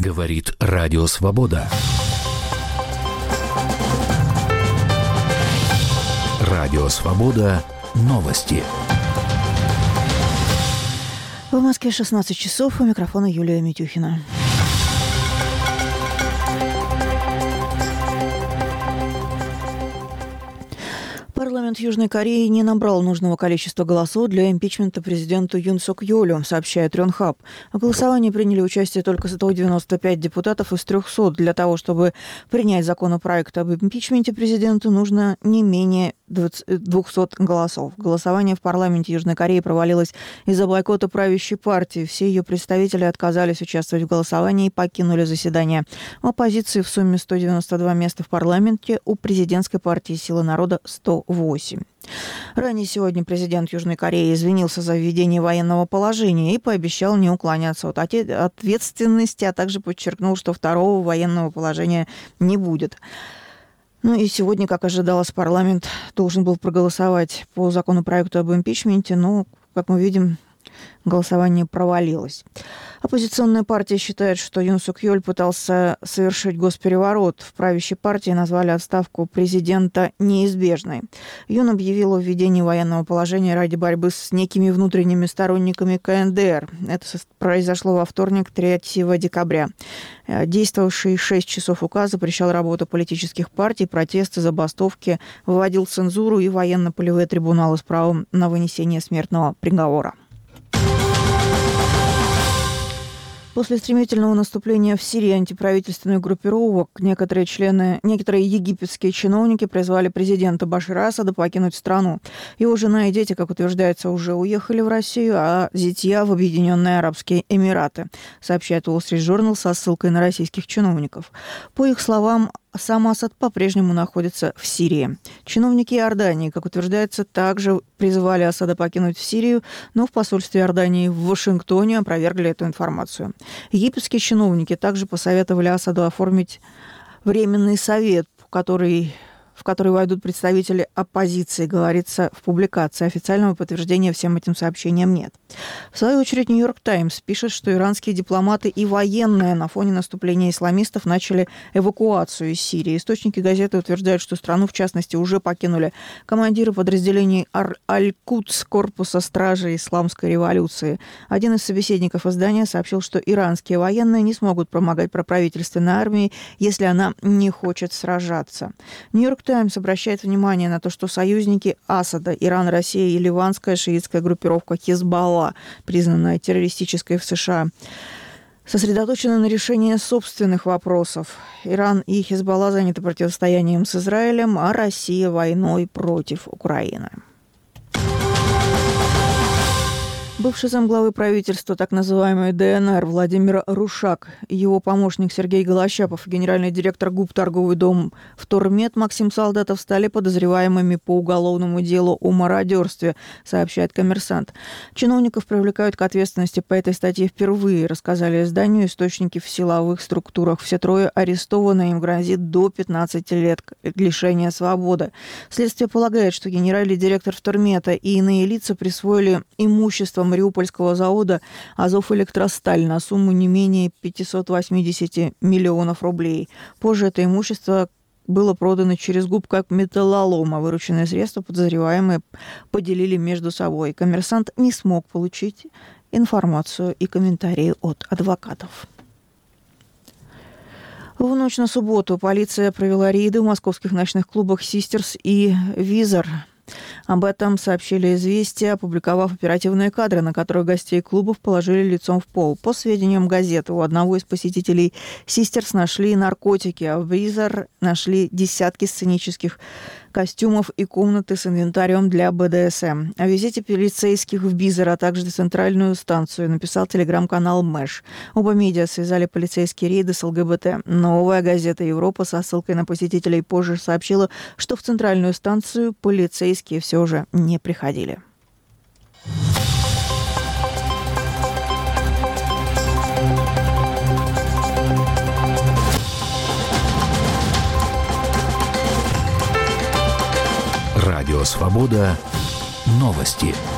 Говорит Радио Свобода. Радио Свобода. Новости. В Москве 16 часов. У микрофона Юлия Митюхина. Парламент Южной Кореи не набрал нужного количества голосов для импичмента президенту Юн Сок Йолю, сообщает Рёнхаб. В голосовании приняли участие только 195 депутатов из 300. Для того, чтобы принять законопроект об импичменте президенту, нужно не менее 200 голосов. Голосование в парламенте Южной Кореи провалилось из-за бойкота правящей партии. Все ее представители отказались участвовать в голосовании и покинули заседание. У оппозиции в сумме 192 места в парламенте, у президентской партии «Сила народа» 108. Ранее сегодня президент Южной Кореи извинился за введение военного положения и пообещал не уклоняться от ответственности, а также подчеркнул, что второго военного положения не будет. И сегодня, как ожидалось, парламент должен был проголосовать по законопроекту об импичменте, но, как мы видим, голосование провалилось. Оппозиционная партия считает, что Юн Сок Йоль пытался совершить госпереворот. В правящей партии назвали отставку президента неизбежной. Юн объявил о введении военного положения ради борьбы с некими внутренними сторонниками КНДР. Это произошло во вторник, 3 декабря. Действовавший 6 часов указ запрещал работу политических партий, протесты, забастовки, вводил цензуру и военно-полевые трибуналы с правом на вынесение смертного приговора. После стремительного наступления в Сирии антиправительственных группировок некоторые египетские чиновники призвали президента Башара Асада покинуть страну. Его жена и дети, как утверждается, уже уехали в Россию, а зятья в Объединенные Арабские Эмираты, сообщает Wall Street Journal со ссылкой на российских чиновников. По их словам, сам Асад по-прежнему находится в Сирии. Чиновники Иордании, как утверждается, также призывали Асада покинуть Сирию, но в посольстве Иордании в Вашингтоне опровергли эту информацию. Египетские чиновники также посоветовали Асаду оформить временный совет, в который войдут представители оппозиции, говорится в публикации. Официального подтверждения всем этим сообщениям нет. В свою очередь, «Нью-Йорк Таймс» пишет, что иранские дипломаты и военные на фоне наступления исламистов начали эвакуацию из Сирии. Источники газеты утверждают, что страну, в частности, уже покинули командиры подразделений Аль-Кудс, корпуса стражи Исламской революции. Один из собеседников издания сообщил, что иранские военные не смогут помогать проправительственной армии, если она не хочет сражаться. «Нью-Йорк Таймс» обращает внимание на то, что союзники Асада, Иран, Россия и ливанская шиитская группировка Хизбалла, признанная террористической в США, сосредоточены на решении собственных вопросов. Иран и Хизбалла заняты противостоянием с Израилем, а Россия войной против Украины. Бывший замглавы правительства так называемой ДНР Владимир Рушак, его помощник Сергей Голощапов и генеральный директор ГУП «Торговый дом Втормет» Максим Солдатов стали подозреваемыми по уголовному делу о мародерстве, сообщает «Коммерсант». Чиновников привлекают к ответственности по этой статье впервые, рассказали изданию источники в силовых структурах. Все трое арестованы, им грозит до 15 лет лишения свободы. Следствие полагает, что генеральный директор Втормета и иные лица присвоили имущество Мариупольского завода «Азовэлектросталь» на сумму не менее 580 миллионов рублей. Позже это имущество было продано через ГУП как металлолом, а вырученные средства подозреваемые поделили между собой. «Коммерсант» не смог получить информацию и комментарии от адвокатов. В ночь на субботу полиция провела рейды в московских ночных клубах «Систерс» и «Визор». Об этом сообщили «Известия», опубликовав оперативные кадры, на которых гостей клубов положили лицом в пол. По сведениям газеты, у одного из посетителей «Систерс» нашли наркотики, а в «Визор» нашли десятки сценических костюмов и комнаты с инвентарем для БДСМ. О визите полицейских в «Визор», а также на центральную станцию, написал телеграм-канал «Мэш». Оба медиа связали полицейские рейды с ЛГБТ. Новая газета «Европа» со ссылкой на посетителей позже сообщила, что в центральную станцию полицейские все же не приходили. Радио Свобода. Новости.